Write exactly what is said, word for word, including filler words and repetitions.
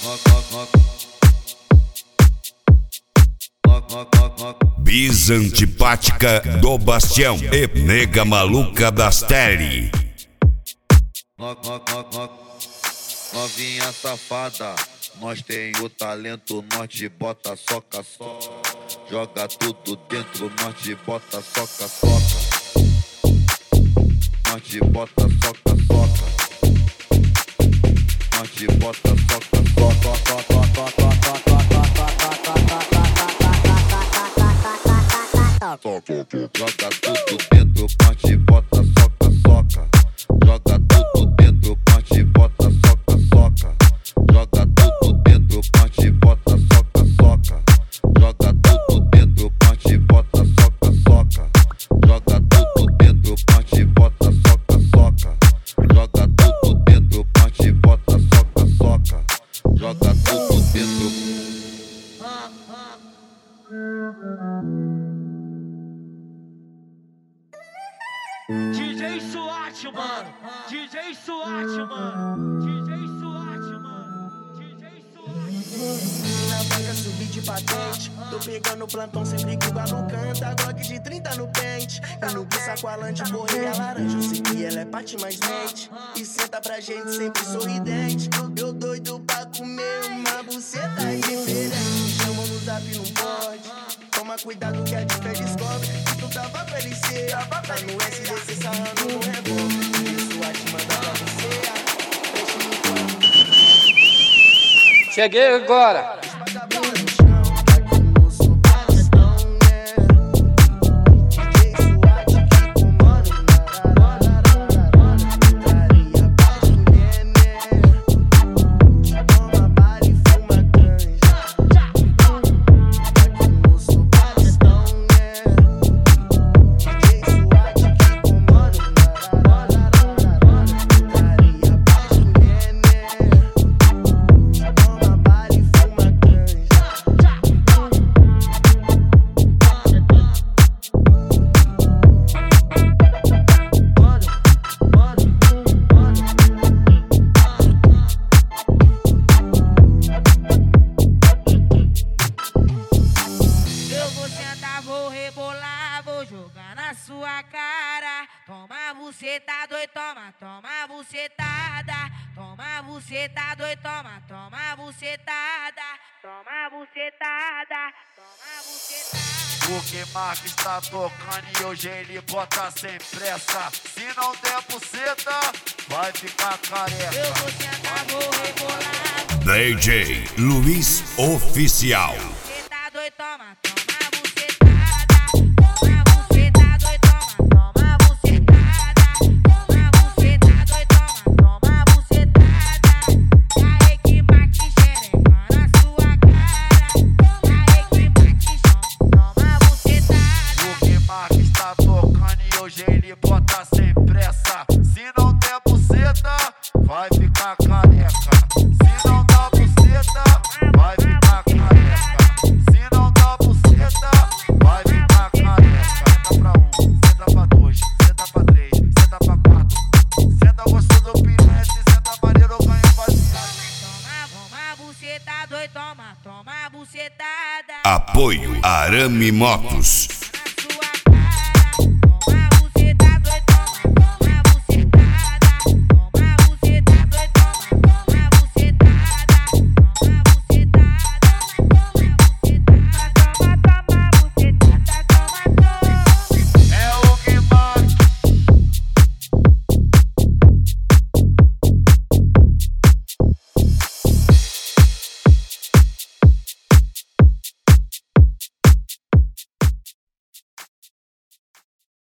Bis antipática do Bastião e nega maluca das Tele. Novinha safada, nós tem o talento, nós te bota soca, soca. Joga tudo dentro, nós te bota soca, soca. Nós te bota soca, soca. Nós te bota soca, soca, soca, soca, joga tudo dentro, nós te bota soca, soca. Joga tudo dentro, nós te bota soca, soca. Joga tudo dentro, nós te bota soca, soca. Joga tudo dentro, nós te bota soca, soca. Joga tudo dentro, nós te bota soca, soca. Joga tudo dentro, nós te bota soca, soca. Joga tudo dentro. D J SWAT, mano. D J SWAT, mano. D J SWAT, mano. D J SWAT. Na banca subi de patente. Tô pegando plantão sempre que o galo canta. Glock de trinta no pente. E no buça com a lante, borrei a laranja. Eu sei que ela é parte mais mente. E senta pra gente sempre sorridente. Eu doido pra comer uma buceta diferente. Chama no zap, não pode. Toma cuidado que a dica descobre. Se tu tava pra ele ser, tá no S D C sarrando no revólver. Isso a te mandar pra você. Cheguei agora. Vou rebolar, vou jogar na sua cara. Toma bucetada, oi, toma, toma bucetada. Toma bucetada, oi, toma, toma bucetada. Toma bucetada, toma bucetada. O que Mark está tocando e hoje ele bota sem pressa. Se não der buceta, vai ficar careca. Eu vou sentar, vou rebolar. D J Luiz Oficial. Bucetada, oi, toma, toma. Vai ficar careca. Se não dá buceta, vai ficar careca. Se não dá buceta, vai ficar careca. Senta pra um, senta pra dois, senta pra três, senta pra quatro. Senta gostoso do piranha, se senta maneiro, ganha baseado. Toma, toma bucetada, oi, toma, toma bucetada. Apoio Arame Motos.